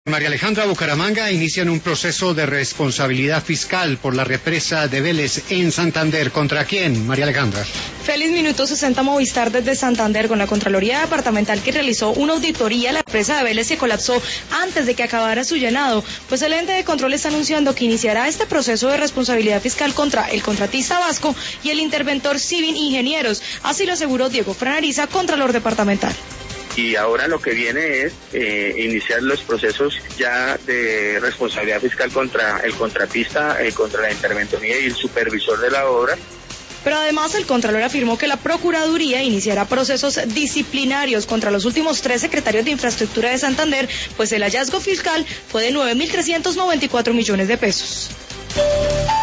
María Alejandra, Bucaramanga inician un proceso de responsabilidad fiscal por la represa de Vélez en Santander. ¿Contra quién, María Alejandra? Feliz minuto 60 Movistar desde Santander con la Contraloría Departamental que realizó una auditoría. La represa de Vélez se colapsó antes de que acabara su llenado. Pues el ente de control está anunciando que iniciará este proceso de responsabilidad fiscal contra el contratista vasco y el interventor Civil Ingenieros. Así lo aseguró Diego Franariza, Contralor Departamental. Y ahora lo que viene es iniciar los procesos ya de responsabilidad fiscal contra el contratista, contra la interventoría y el supervisor de la obra. Pero además el Contralor afirmó que la Procuraduría iniciará procesos disciplinarios contra los últimos 3 secretarios de Infraestructura de Santander, pues el hallazgo fiscal fue de 9.394 millones de pesos.